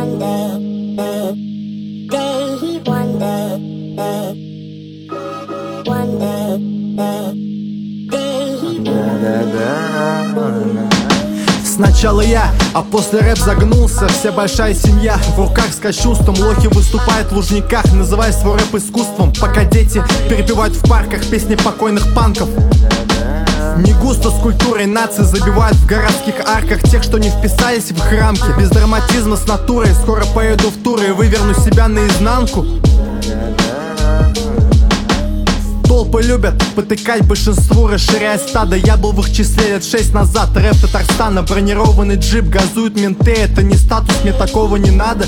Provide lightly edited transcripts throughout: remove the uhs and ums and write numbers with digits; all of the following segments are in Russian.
wonder, day he wonder, day he wonder. Сначала я, а после рэп загнулся. Вся большая семья в руках с кощунством. Лохи выступают в Лужниках, называя свой рэп искусством. Пока дети перепевают в парках песни покойных панков. Не густо с культурой нации забивают в городских арках тех, что не вписались в их рамки. Без драматизма с натурой скоро поеду в туры и выверну себя наизнанку. Толпы любят потыкать большинству, расширяя стадо. Я был в их числе лет 6 назад. Рэп Татарстана, бронированный джип, газуют менты. Это не статус, мне такого не надо.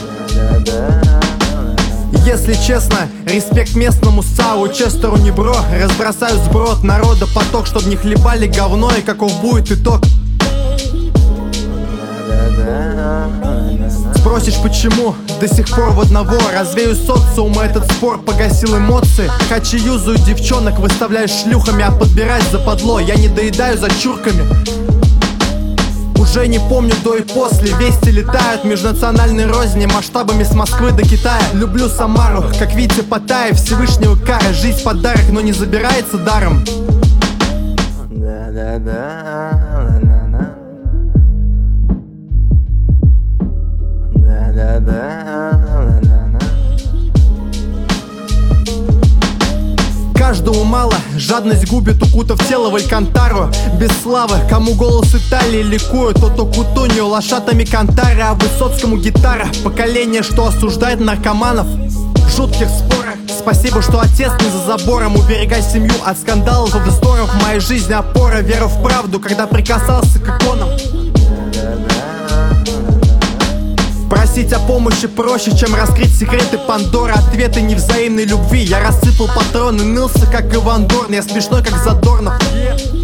Если честно, респект местному САУ, Честеру не бро. Разбросаю сброд народа поток, чтоб не хлебали говно. И каков будет итог? Спросишь, почему до сих пор в одного? Развею социума этот спор, погасил эмоции. Хачи юзают девчонок, выставляю шлюхами, а подбирать западло. Я не доедаю за чурками. Уже не помню до и после. Вести летают межнациональной розни масштабами с Москвы до Китая. Люблю Самару, как Витя Паттаев, Всевышнего кара. Жизнь подарок, но не забирается даром. Каждому мало, жадность губит, укутав тело в алькантару. Без славы, кому голос Италии ликует, тот Кутунью лошадами Кантары, а Высоцкому гитара. Поколение, что осуждает наркоманов в жутких спорах. Спасибо, что отец не за забором. Уберегай семью от скандалов и вздоров. В моей жизни опора, вера в правду, когда прикасался к иконам. Просить о помощи проще, чем раскрыть секреты Пандоры. Ответы невзаимной любви. Я рассыпал патроны, нылся как Иван Дорн. Я смешной как Задорнов.